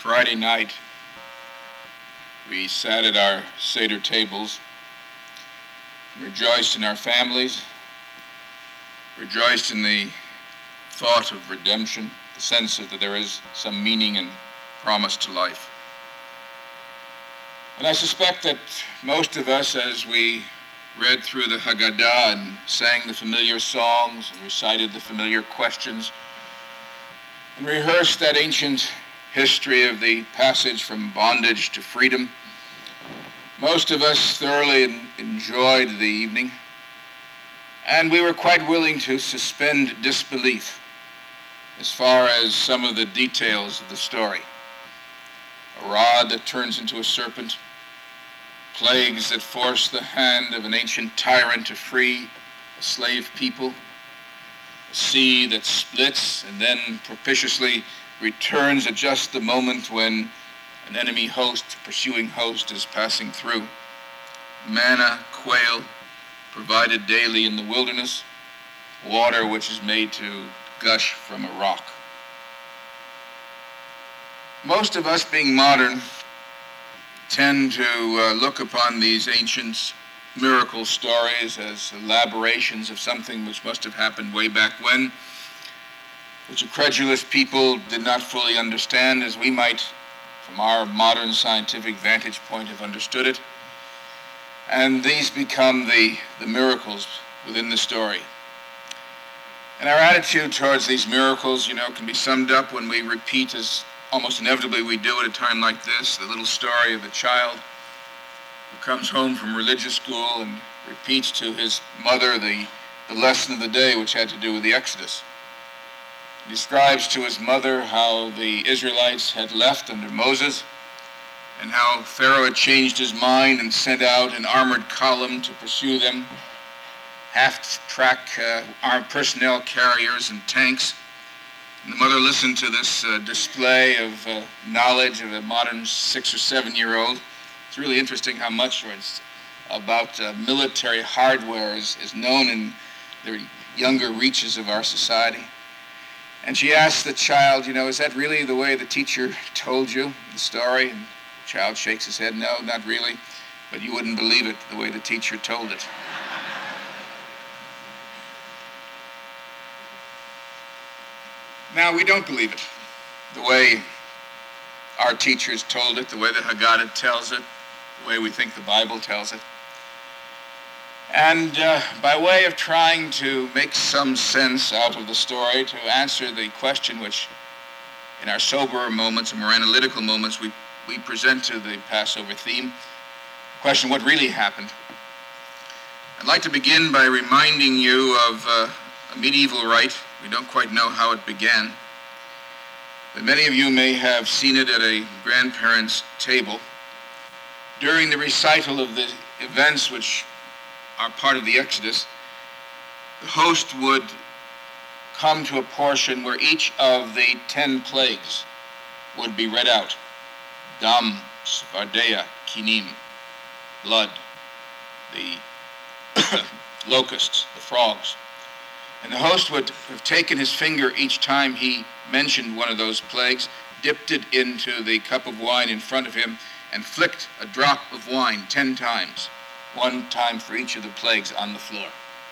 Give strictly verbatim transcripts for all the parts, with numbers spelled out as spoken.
Friday night, we sat at our Seder tables, rejoiced in our families, rejoiced in the thought of redemption, the sense that there is some meaning and promise to life. And I suspect that most of us, as we read through the Haggadah and sang the familiar songs and recited the familiar questions and rehearsed that ancient history of the passage from bondage to freedom, most of us thoroughly enjoyed the evening, and we were quite willing to suspend disbelief as far as some of the details of the story. A rod that turns into a serpent, plagues that force the hand of an ancient tyrant to free a slave people, a sea that splits and then propitiously returns at just the moment when an enemy host, pursuing host, is passing through. Manna, quail, provided daily in the wilderness, water which is made to gush from a rock. Most of us, being modern, tend to uh, look upon these ancient miracle stories as elaborations of something which must have happened way back when, which a credulous people did not fully understand as we might, from our modern scientific vantage point, have understood it. And these become the, the miracles within the story. And our attitude towards these miracles, you know, can be summed up when we repeat, as almost inevitably we do at a time like this, the little story of a child who comes home from religious school and repeats to his mother the, the lesson of the day, which had to do with the Exodus. He describes to his mother how the Israelites had left under Moses and how Pharaoh had changed his mind and sent out an armored column to pursue them, half-track uh, armed personnel carriers and tanks. And the mother listened to this uh, display of uh, knowledge of a modern six or seven-year-old. It's really interesting how much about uh, military hardware is, is known in the younger reaches of our society. And she asked the child, you know, is that really the way the teacher told you the story? And the child shakes his head, no, not really, but you wouldn't believe it the way the teacher told it. Now, we don't believe it the way our teachers told it, the way the Haggadah tells it, the way we think the Bible tells it. And uh, by way of trying to make some sense out of the story, to answer the question which, in our soberer moments and more analytical moments, we, we present to the Passover theme, the question, what really happened? I'd like to begin by reminding you of uh, a medieval rite. We don't quite know how it began, but many of you may have seen it at a grandparent's table. During the recital of the events which are part of the Exodus, the host would come to a portion where each of the ten plagues would be read out. Dam, Svardeya, Kinim, blood, the locusts, the frogs. And the host would have taken his finger each time he mentioned one of those plagues, dipped it into the cup of wine in front of him, and flicked a drop of wine ten times. One time for each of the plagues on the floor.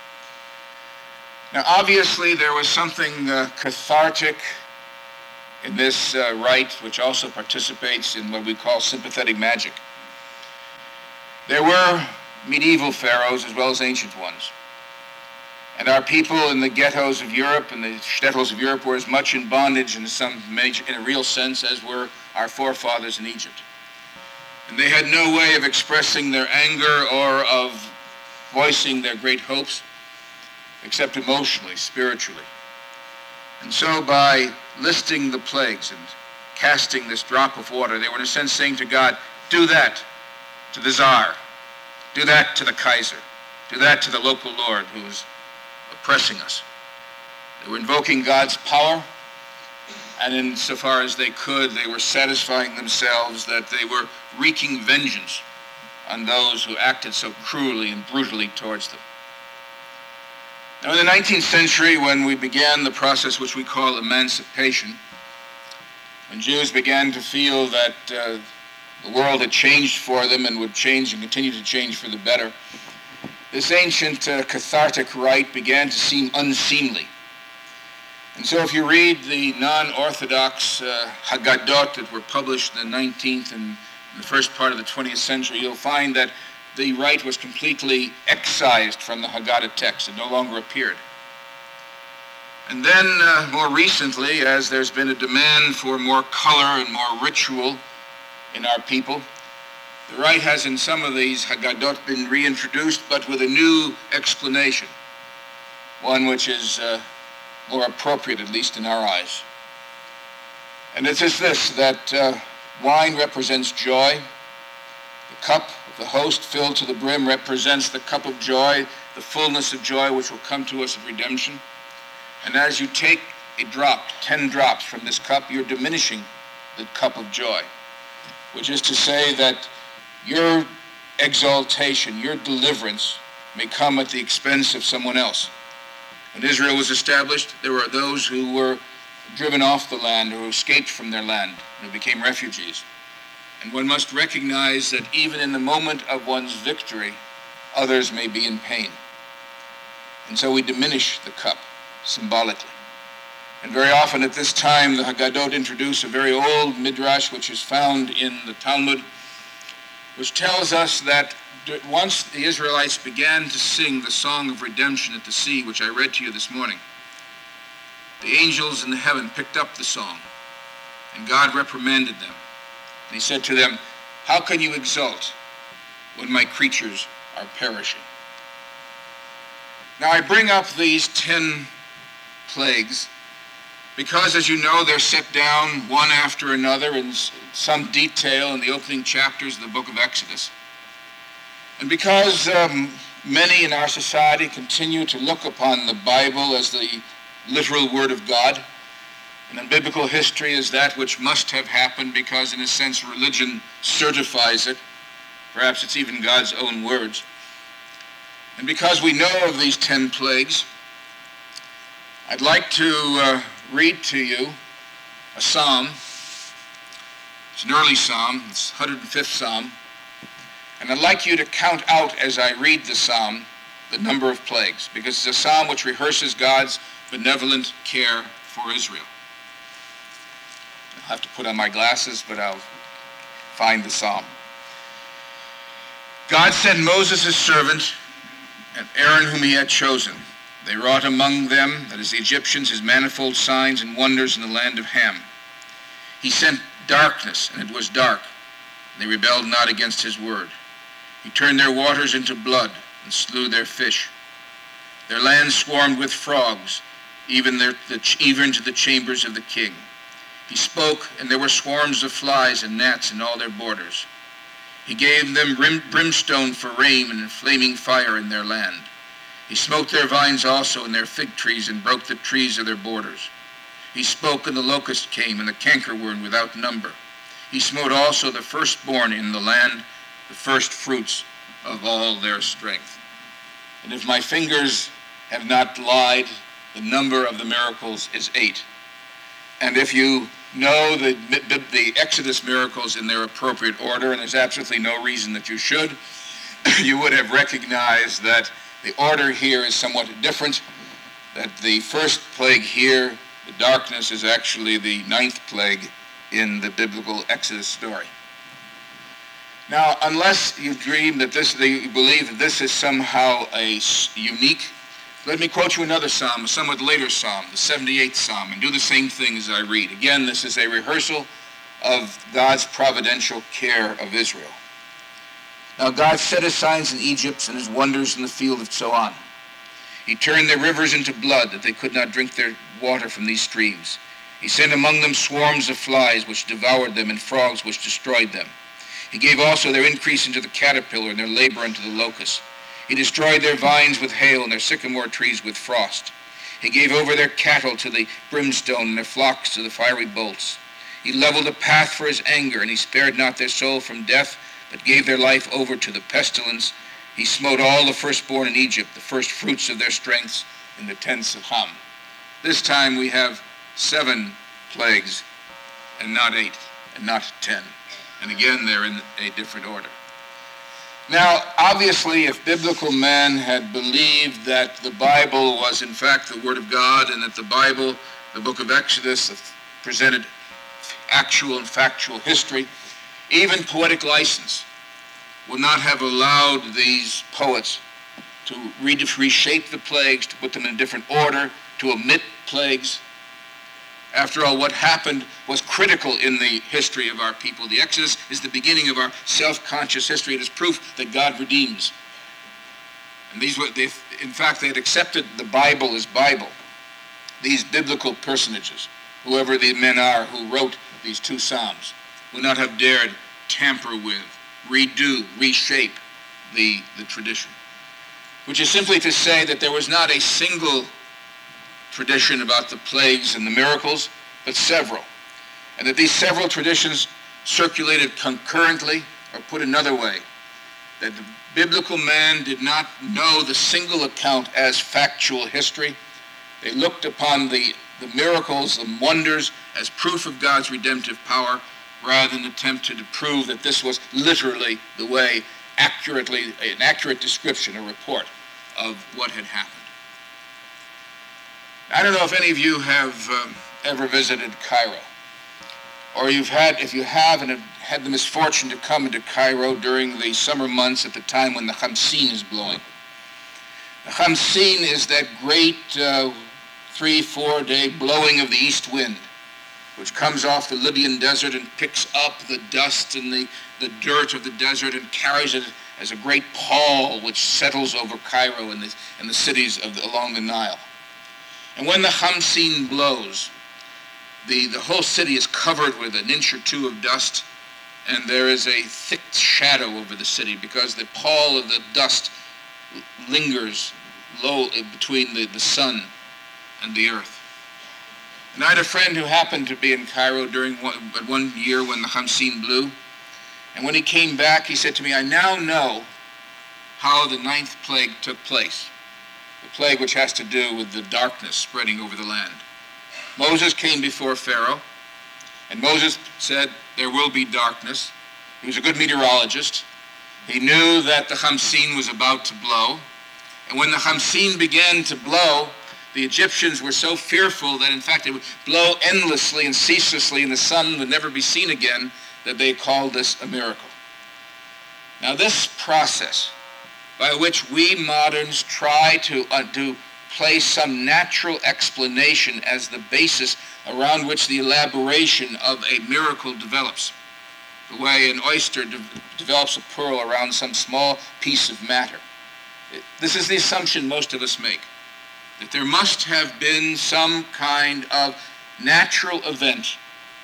Now, obviously, there was something uh, cathartic in this uh, rite, which also participates in what we call sympathetic magic. There were medieval pharaohs as well as ancient ones. And our people in the ghettos of Europe and the shtetls of Europe were as much in bondage in some major, in a real sense, as were our forefathers in Egypt. And they had no way of expressing their anger or of voicing their great hopes except emotionally, spiritually. And so by listing the plagues and casting this drop of water, they were in a sense saying to God, do that to the Tsar, do that to the Kaiser, do that to the local lord who is oppressing us. They were invoking God's power, and insofar as they could, they were satisfying themselves that they were wreaking vengeance on those who acted so cruelly and brutally towards them. Now, in the nineteenth century, when we began the process which we call emancipation, when Jews began to feel that uh, the world had changed for them and would change and continue to change for the better, this ancient uh, cathartic rite began to seem unseemly. And so if you read the non-Orthodox uh, Haggadot that were published in the nineteenth and in the first part of the twentieth century, you'll find that the rite was completely excised from the Haggadah text. It no longer appeared. And then uh, more recently, as there's been a demand for more color and more ritual in our people, the rite has in some of these Haggadot been reintroduced, but with a new explanation, one which is uh, more appropriate, at least in our eyes. And it is this, that uh, wine represents joy. The cup of the host filled to the brim represents the cup of joy, the fullness of joy which will come to us at redemption. And as you take a drop, ten drops from this cup, you're diminishing the cup of joy, which is to say that your exaltation, your deliverance may come at the expense of someone else. When Israel was established, there were those who were driven off the land or who escaped from their land and who became refugees. And one must recognize that even in the moment of one's victory, others may be in pain. And so we diminish the cup symbolically. And very often at this time, the Haggadot introduce a very old midrash which is found in the Talmud, which tells us that once the Israelites began to sing the song of redemption at the sea, which I read to you this morning, the angels in the heaven picked up the song, and God reprimanded them. And he said to them, "How can you exult when my creatures are perishing?" Now I bring up these ten plagues because, as you know, they're set down one after another in some detail in the opening chapters of the book of Exodus. And because um, many in our society continue to look upon the Bible as the literal Word of God, and in biblical history as that which must have happened because, in a sense, religion certifies it. Perhaps it's even God's own words. And because we know of these ten plagues, I'd like to uh, read to you a psalm. It's an early psalm. It's the one hundred fifth psalm. And I'd like you to count out as I read the psalm the number of plagues, because it's a psalm which rehearses God's benevolent care for Israel. I'll have to put on my glasses, but I'll find the psalm. God sent Moses his servant and Aaron whom he had chosen. They wrought among them, that is the Egyptians, his manifold signs and wonders in the land of Ham. He sent darkness, and it was dark. They rebelled not against his word. He turned their waters into blood and slew their fish. Their land swarmed with frogs, even, their, the, even to the chambers of the king. He spoke, and there were swarms of flies and gnats in all their borders. He gave them brim, brimstone for rain and flaming fire in their land. He smote their vines also and their fig trees and broke the trees of their borders. He spoke, and the locust came, and the cankerworm without number. He smote also the firstborn in the land, the first fruits of all their strength. And if my fingers have not lied, the number of the miracles is eight. And if you know the, the, the Exodus miracles in their appropriate order, and there's absolutely no reason that you should, you would have recognized that the order here is somewhat different, that the first plague here, the darkness, is actually the ninth plague in the biblical Exodus story. Now, unless you dream that this, you believe that this is somehow a unique, let me quote you another psalm, a somewhat later psalm, the seventy-eighth psalm, and do the same thing as I read. Again, this is a rehearsal of God's providential care of Israel. Now God set his signs in Egypt and his wonders in the field of Zoan. He turned their rivers into blood, that they could not drink their water from these streams. He sent among them swarms of flies, which devoured them, and frogs, which destroyed them. He gave also their increase unto the caterpillar, and their labor unto the locust. He destroyed their vines with hail, and their sycamore trees with frost. He gave over their cattle to the brimstone, and their flocks to the fiery bolts. He leveled a path for his anger, and he spared not their soul from death, but gave their life over to the pestilence. He smote all the firstborn in Egypt, the first fruits of their strengths in the tents of Ham. This time we have seven plagues and not eight, and not ten. And again, they're in a different order. Now, obviously, if biblical men had believed that the Bible was in fact the Word of God, and that the Bible, the book of Exodus, presented actual and factual history, even poetic license would not have allowed these poets to reshape the plagues, to put them in a different order, to omit plagues. After all, what happened was critical in the history of our people. The Exodus is the beginning of our self-conscious history. It is proof that God redeems. And these were, they, in fact, they had accepted the Bible as Bible. These biblical personages, whoever the men are who wrote these two Psalms, would not have dared tamper with, redo, reshape the, the tradition. Which is simply to say that there was not a single tradition about the plagues and the miracles, but several. And that these several traditions circulated concurrently, or put another way, that the biblical man did not know the single account as factual history. They looked upon the, the miracles and wonders as proof of God's redemptive power, rather than attempted to prove that this was literally the way, accurately, an accurate description, a report of what had happened. I don't know if any of you have um, ever visited Cairo, or you've had, if you have and have had the misfortune to come into Cairo during the summer months at the time when the Khamsin is blowing. The Khamsin is that great uh, three, four day blowing of the east wind, which comes off the Libyan desert and picks up the dust and the, the dirt of the desert and carries it as a great pall which settles over Cairo and the, and the cities of the, along the Nile. And when the Khamsin blows, the, the whole city is covered with an inch or two of dust, and there is a thick shadow over the city because the pall of the dust lingers low between the, the sun and the earth. And I had a friend who happened to be in Cairo during one, one year when the Khamsin blew, and when he came back, he said to me, I now know how the ninth plague took place. The plague which has to do with the darkness spreading over the land. Moses came before Pharaoh, and Moses said, there will be darkness. He was a good meteorologist. He knew that the Khamsin was about to blow. And when the Khamsin began to blow, the Egyptians were so fearful that in fact it would blow endlessly and ceaselessly and the sun would never be seen again, that they called this a miracle. Now this process, by which we moderns try to, uh, to place some natural explanation as the basis around which the elaboration of a miracle develops, the way an oyster de- develops a pearl around some small piece of matter. This is the assumption most of us make, that there must have been some kind of natural event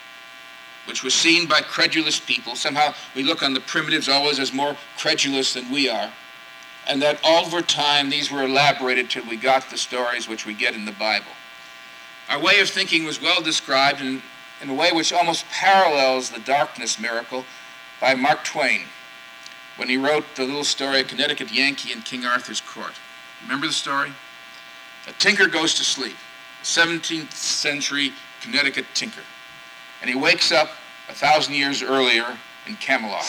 which was seen by credulous people. Somehow we look on the primitives always as more credulous than we are, and that over time these were elaborated till we got the stories which we get in the Bible. Our way of thinking was well described in, in a way which almost parallels the darkness miracle by Mark Twain when he wrote the little story, A Connecticut Yankee in King Arthur's Court. Remember the story? A tinker goes to sleep, a seventeenth century Connecticut tinker, and he wakes up a thousand years earlier in Camelot.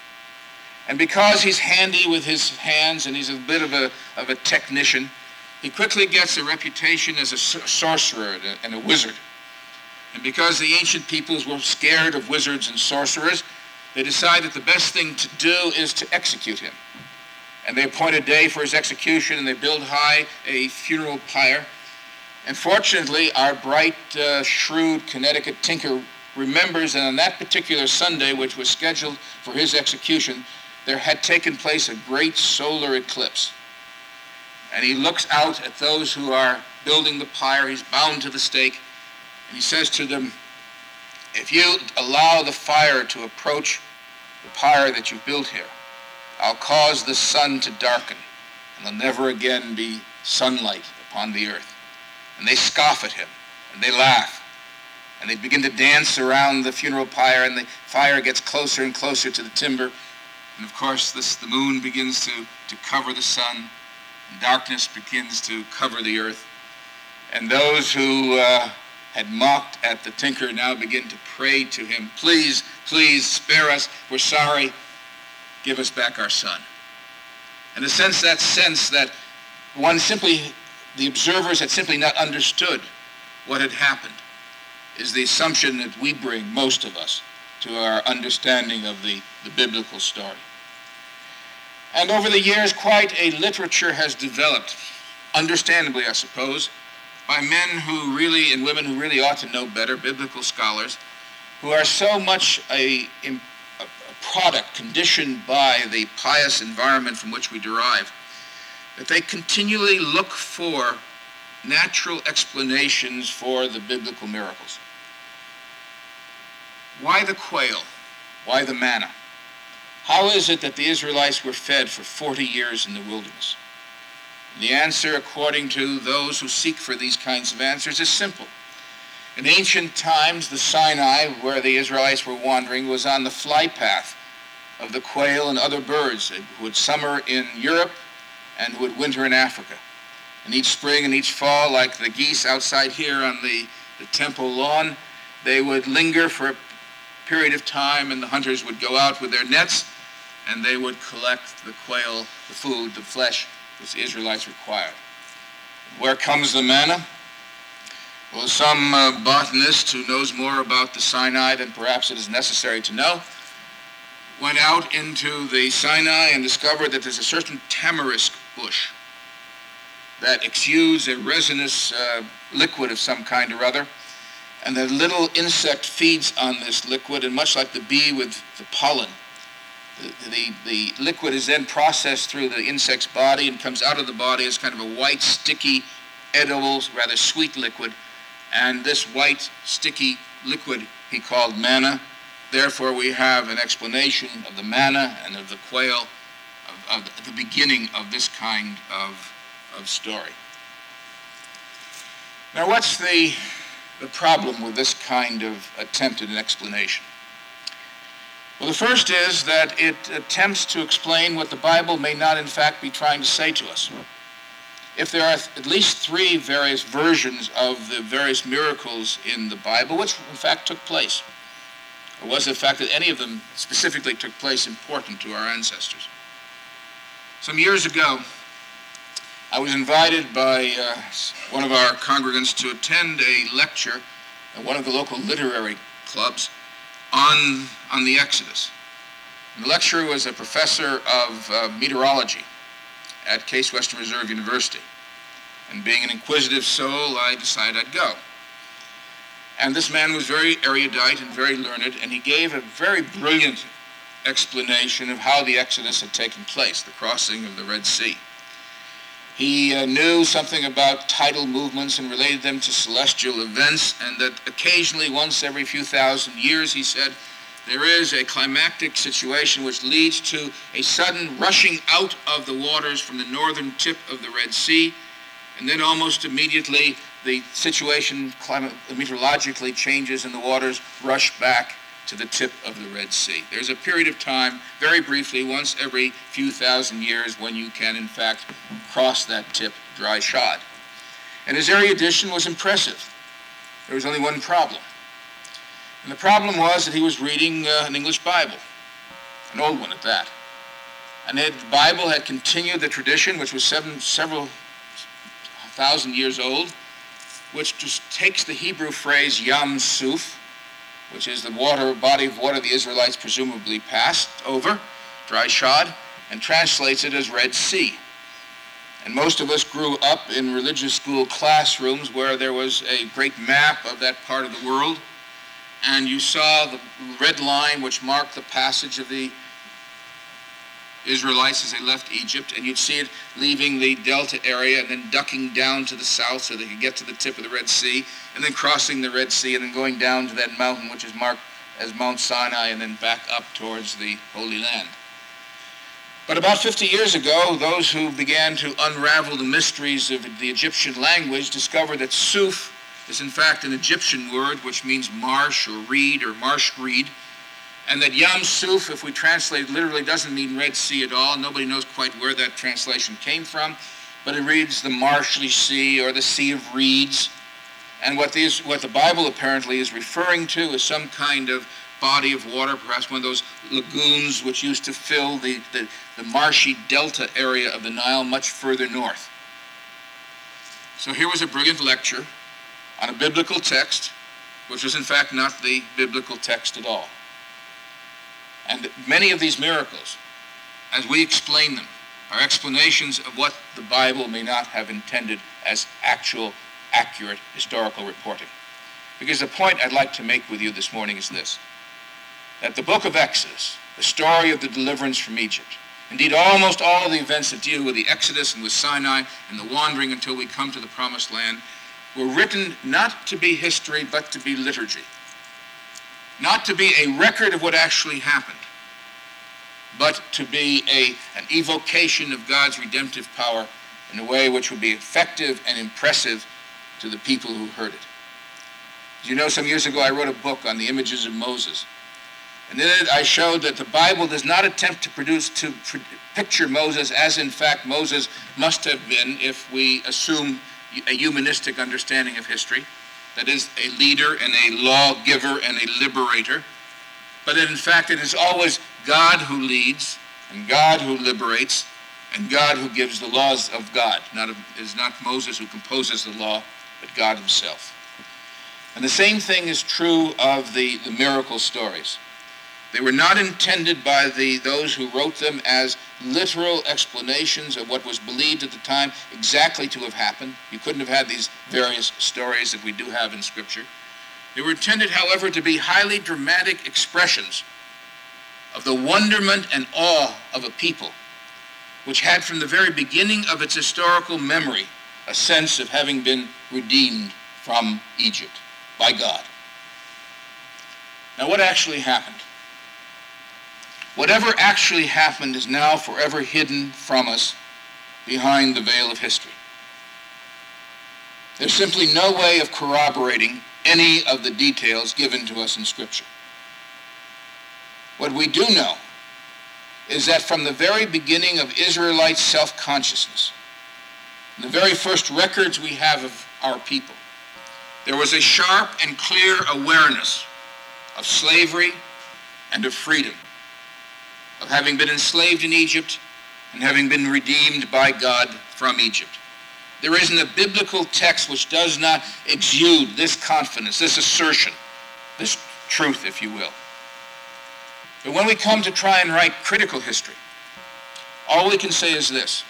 And because he's handy with his hands and he's a bit of a, of a technician, he quickly gets a reputation as a sorcerer and a wizard. And because the ancient peoples were scared of wizards and sorcerers, they decide that the best thing to do is to execute him. And they appoint a day for his execution, and they build high a funeral pyre. And fortunately, our bright, uh, shrewd Connecticut tinker remembers that on that particular Sunday, which was scheduled for his execution, there had taken place a great solar eclipse. And he looks out at those who are building the pyre. He's bound to the stake. And he says to them, if you allow the fire to approach the pyre that you've built here, I'll cause the sun to darken, and there'll never again be sunlight upon the earth. And they scoff at him, and they laugh. And they begin to dance around the funeral pyre, and the fire gets closer and closer to the timber. And of course, this, the moon begins to, to cover the sun, and darkness begins to cover the earth. And those who uh, had mocked at the tinker now begin to pray to him, please, please spare us, we're sorry, give us back our son. In a sense, that sense that one simply, the observers had simply not understood what had happened is the assumption that we bring, most of us, to our understanding of the, the biblical story. And over the years, quite a literature has developed, understandably, I suppose, by men who really, and women who really ought to know better, biblical scholars, who are so much a, a, a product conditioned by the pious environment from which we derive, that they continually look for natural explanations for the biblical miracles. Why the quail? Why the manna? How is it that the Israelites were fed for forty years in the wilderness? The answer, according to those who seek for these kinds of answers, is simple. In ancient times, the Sinai, where the Israelites were wandering, was on the fly path of the quail and other birds who would summer in Europe and who would winter in Africa. And each spring and each fall, like the geese outside here on the, the temple lawn, they would linger for a period of time, and the hunters would go out with their nets, and they would collect the quail, the food, the flesh, which the Israelites required. Where comes the manna? Well, some uh, botanist who knows more about the Sinai than perhaps it is necessary to know went out into the Sinai and discovered that there's a certain tamarisk bush that exudes a resinous uh, liquid of some kind or other, and the little insect feeds on this liquid, and much like the bee with the pollen, the, the, the liquid is then processed through the insect's body and comes out of the body as kind of a white, sticky, edible, rather sweet liquid. And this white, sticky liquid he called manna. Therefore, we have an explanation of the manna and of the quail, of, of the beginning of this kind of, of story. Now, what's the, the problem with this kind of attempt at an explanation? Well, the first is that it attempts to explain what the Bible may not, in fact, be trying to say to us. If there are at least three various versions of the various miracles in the Bible, which in fact took place, or was the fact that any of them specifically took place important to our ancestors? Some years ago, I was invited by uh, one of our congregants to attend a lecture at one of the local literary clubs on, on the Exodus. And the lecturer was a professor of uh, meteorology at Case Western Reserve University. And being an inquisitive soul, I decided I'd go. And this man was very erudite and very learned, and he gave a very brilliant explanation of how the Exodus had taken place, the crossing of the Red Sea. He uh, knew something about tidal movements and related them to celestial events, and that occasionally, once every few thousand years, he said, there is a climactic situation which leads to a sudden rushing out of the waters from the northern tip of the Red Sea, and then almost immediately the situation climate, meteorologically changes and the waters rush back to the tip of the Red Sea. There's a period of time, very briefly, once every few thousand years, when you can, in fact, cross that tip dry shod. And his erudition was impressive. There was only one problem. And the problem was that he was reading uh, an English Bible, an old one at that. And the Bible had continued the tradition, which was seven, several thousand years old, which just takes the Hebrew phrase Yam Suf, which is the water, body of water the Israelites presumably passed over, dry shod, and translates it as Red Sea. And most of us grew up in religious school classrooms where there was a great map of that part of the world, and you saw the red line which marked the passage of the Israelites as they left Egypt, and you'd see it leaving the delta area and then ducking down to the south so they could get to the tip of the Red Sea, and then crossing the Red Sea and then going down to that mountain which is marked as Mount Sinai and then back up towards the Holy Land. But about fifty years ago, those who began to unravel the mysteries of the Egyptian language discovered that Suf is in fact an Egyptian word which means marsh or reed or marsh reed, and that Yam Suf, if we translate it literally, doesn't mean Red Sea at all. Nobody knows quite where that translation came from, but it reads the marshy sea or the sea of reeds. And what, these, what the Bible apparently is referring to is some kind of body of water, perhaps one of those lagoons which used to fill the, the, the marshy delta area of the Nile much further north. So here was a brilliant lecture on a biblical text, which was in fact not the biblical text at all. And many of these miracles, as we explain them, are explanations of what the Bible may not have intended as actual, accurate historical reporting. Because the point I'd like to make with you this morning is this, that the book of Exodus, the story of the deliverance from Egypt, indeed almost all of the events that deal with the Exodus and with Sinai and the wandering until we come to the Promised Land, were written not to be history but to be liturgy. Not to be a record of what actually happened, but to be a, an evocation of God's redemptive power in a way which would be effective and impressive to the people who heard it. As you know, some years ago I wrote a book on the images of Moses. And in it I showed that the Bible does not attempt to produce, to pr- picture Moses as in fact Moses must have been if we assume a humanistic understanding of history. That is, a leader and a lawgiver and a liberator. But that in fact it is always God who leads and God who liberates and God who gives the laws of God. Not of, it is not Moses who composes the law, but God himself. And the same thing is true of the, the miracle stories. They were not intended by the, those who wrote them as literal explanations of what was believed at the time exactly to have happened. You couldn't have had these various stories that we do have in Scripture. They were intended, however, to be highly dramatic expressions of the wonderment and awe of a people which had from the very beginning of its historical memory a sense of having been redeemed from Egypt by God. Now, what actually happened? Whatever actually happened is now forever hidden from us behind the veil of history. There's simply no way of corroborating any of the details given to us in Scripture. What we do know is that from the very beginning of Israelite self-consciousness, the very first records we have of our people, there was a sharp and clear awareness of slavery and of freedom, of having been enslaved in Egypt and having been redeemed by God from Egypt. There isn't a biblical text which does not exude this confidence, this assertion, this truth, if you will. But when we come to try and write critical history, all we can say is this,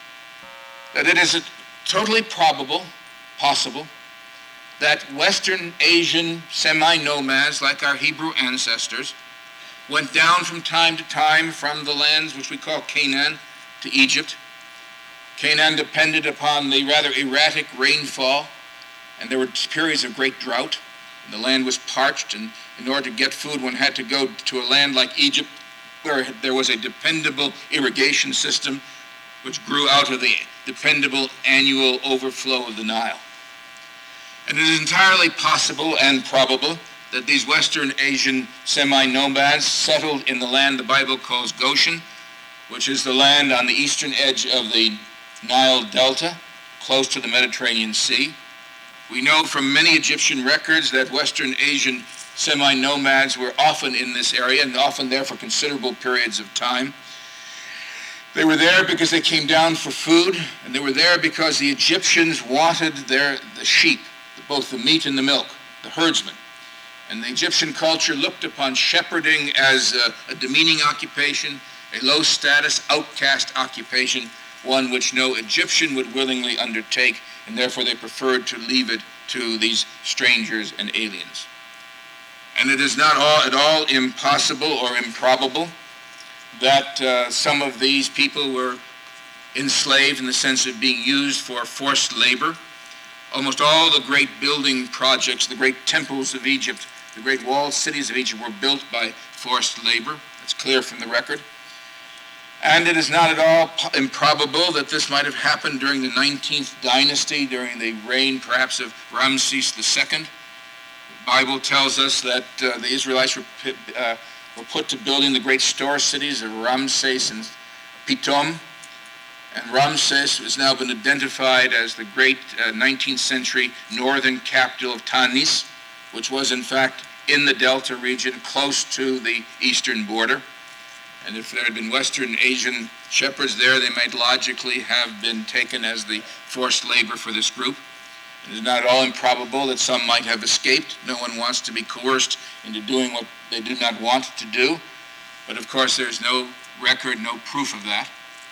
that it is totally probable, possible, that Western Asian semi-nomads, like our Hebrew ancestors, went down from time to time from the lands which we call Canaan to Egypt. Canaan depended upon the rather erratic rainfall, and there were periods of great drought, and the land was parched, and in order to get food, one had to go to a land like Egypt, where there was a dependable irrigation system which grew out of the dependable annual overflow of the Nile. And it is entirely possible and probable that these Western Asian semi-nomads settled in the land the Bible calls Goshen, which is the land on the eastern edge of the Nile Delta, close to the Mediterranean Sea. We know from many Egyptian records that Western Asian semi-nomads were often in this area and often there for considerable periods of time. They were there because they came down for food, and they were there because the Egyptians wanted their the sheep, both the meat and the milk, the herdsmen. And the Egyptian culture looked upon shepherding as a, a demeaning occupation, a low-status, outcast occupation, one which no Egyptian would willingly undertake, and therefore they preferred to leave it to these strangers and aliens. And it is not all, at all impossible or improbable that uh, some of these people were enslaved in the sense of being used for forced labor. Almost all the great building projects, the great temples of Egypt, the great walled cities of Egypt were built by forced labor. That's clear from the record. And it is not at all improbable that this might have happened during the nineteenth dynasty, during the reign perhaps of Ramses the Second. The Bible tells us that uh, the Israelites were, uh, were put to building the great store cities of Ramses and Pithom. And Ramses has now been identified as the great uh, nineteenth century northern capital of Tanis, which was in fact in the Delta region close to the eastern border. And if there had been Western Asian shepherds there, they might logically have been taken as the forced labor for this group. It is not at all improbable that some might have escaped. No one wants to be coerced into doing what they do not want to do. But of course, there's no record, no proof of that.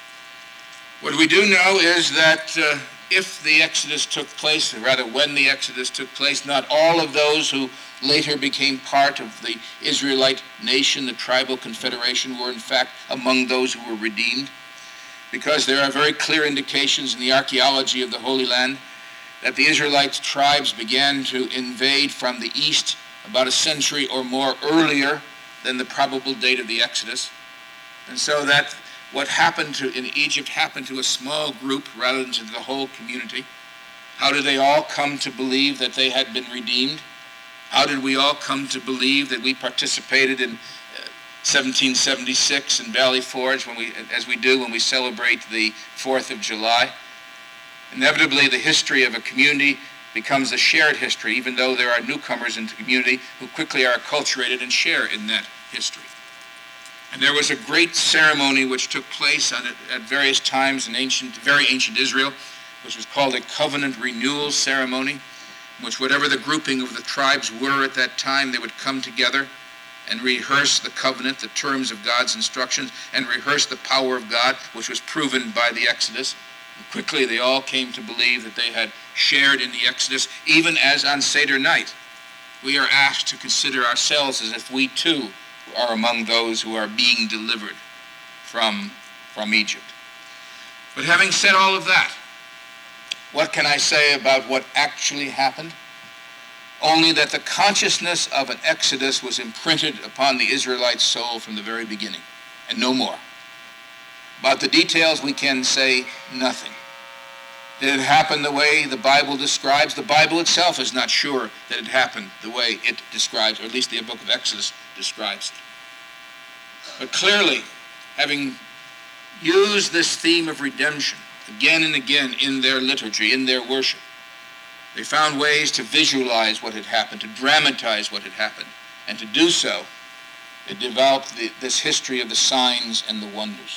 What we do know is that uh, if the Exodus took place, or rather when the Exodus took place, not all of those who later became part of the Israelite nation, the tribal confederation, were in fact among those who were redeemed, because there are very clear indications in the archaeology of the Holy Land that the Israelite tribes began to invade from the east about a century or more earlier than the probable date of the Exodus. And so that what happened to, in Egypt happened to a small group rather than to the whole community. How did they all come to believe that they had been redeemed? How did we all come to believe that we participated in uh, seventeen seventy-six in Valley Forge, when we, as we do when we celebrate the fourth of July? Inevitably, the history of a community becomes a shared history, even though there are newcomers into the community who quickly are acculturated and share in that history. And there was a great ceremony which took place on, at various times in ancient, very ancient Israel, which was called a covenant renewal ceremony, in which whatever the grouping of the tribes were at that time, they would come together and rehearse the covenant, the terms of God's instructions, and rehearse the power of God, which was proven by the Exodus. And quickly they all came to believe that they had shared in the Exodus, even as on Seder night we are asked to consider ourselves as if we too are among those who are being delivered from, from Egypt. But having said all of that, what can I say about what actually happened? Only that the consciousness of an Exodus was imprinted upon the Israelite soul from the very beginning, and no more. About the details we can say nothing. Did it happen the way the Bible describes? The Bible itself is not sure that it happened the way it describes, or at least the book of Exodus describes it. But clearly, having used this theme of redemption again and again in their liturgy, in their worship, they found ways to visualize what had happened, to dramatize what had happened. And to do so, they developed the, this history of the signs and the wonders.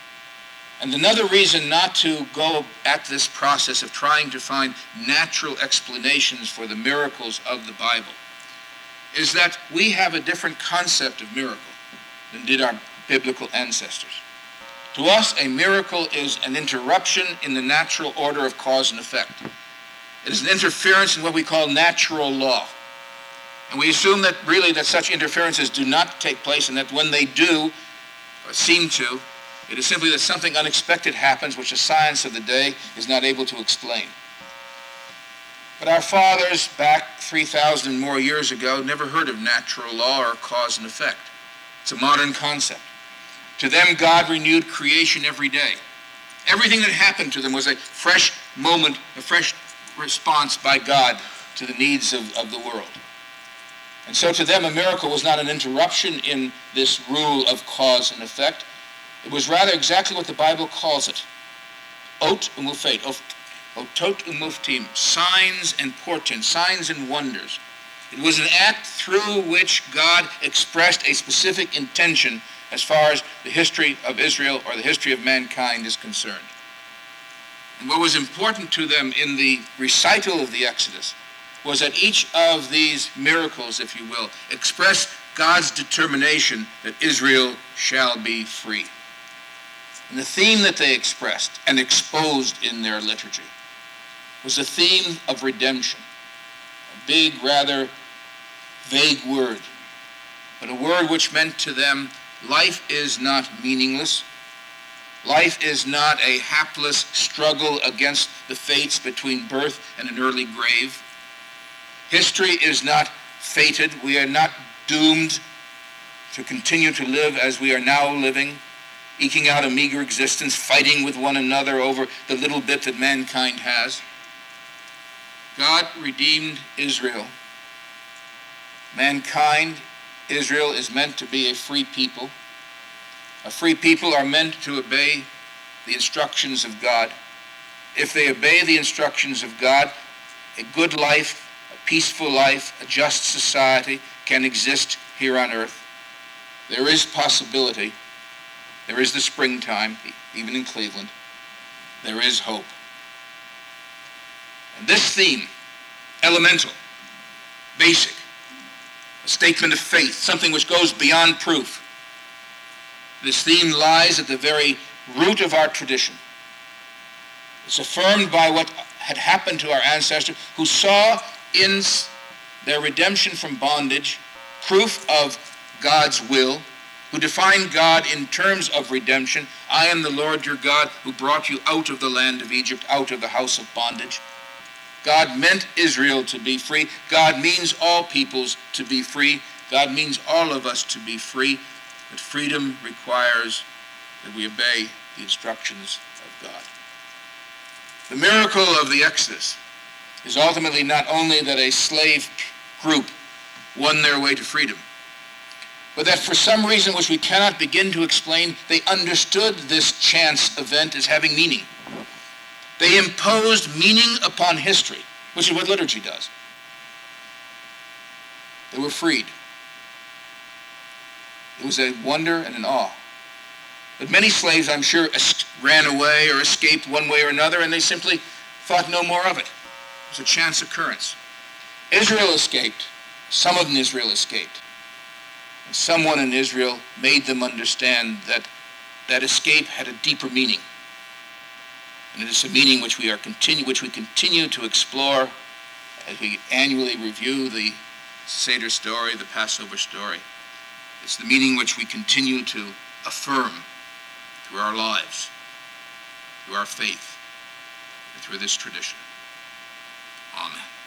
And another reason not to go at this process of trying to find natural explanations for the miracles of the Bible is that we have a different concept of miracle than did our biblical ancestors. To us, a miracle is an interruption in the natural order of cause and effect. It is an interference in what we call natural law. And we assume that really that such interferences do not take place, and that when they do, or seem to, it is simply that something unexpected happens which the science of the day is not able to explain. But our fathers, back three thousand and more years ago, never heard of natural law or cause and effect. It's a modern concept. To them, God renewed creation every day. Everything that happened to them was a fresh moment, a fresh response by God to the needs of, of the world. And so to them, a miracle was not an interruption in this rule of cause and effect. It was rather exactly what the Bible calls it. Ot umufet, otot umuftim, signs and portents, signs and wonders. It was an act through which God expressed a specific intention as far as the history of Israel or the history of mankind is concerned. And what was important to them in the recital of the Exodus was that each of these miracles, if you will, expressed God's determination that Israel shall be free. And the theme that they expressed and exposed in their liturgy was the theme of redemption. A big, rather vague word, but a word which meant to them life is not meaningless. Life is not a hapless struggle against the fates between birth and an early grave. History is not fated. We are not doomed to continue to live as we are now living, eking out a meager existence, fighting with one another over the little bit that mankind has. God redeemed Israel. Mankind, Israel, is meant to be a free people. A free people are meant to obey the instructions of God. If they obey the instructions of God, a good life, a peaceful life, a just society can exist here on earth. There is possibility. There is the springtime, even in Cleveland. There is hope. And this theme, elemental, basic, a statement of faith, something which goes beyond proof. This theme lies at the very root of our tradition. It's affirmed by what had happened to our ancestors, who saw in their redemption from bondage proof of God's will, who defined God in terms of redemption. I am the Lord your God who brought you out of the land of Egypt, out of the house of bondage. God meant Israel to be free. God means all peoples to be free. God means all of us to be free. But freedom requires that we obey the instructions of God. The miracle of the Exodus is ultimately not only that a slave group won their way to freedom, but that for some reason which we cannot begin to explain, they understood this chance event as having meaning. They imposed meaning upon history, which is what liturgy does. They were freed. It was a wonder and an awe. But many slaves, I'm sure, ran away or escaped one way or another, and they simply thought no more of it. It was a chance occurrence. Israel escaped. Some of Israel escaped. And someone in Israel made them understand that that escape had a deeper meaning. And it is a meaning which we are continue, which we continue to explore as we annually review the Seder story, the Passover story. It's the meaning which we continue to affirm through our lives, through our faith, and through this tradition. Amen.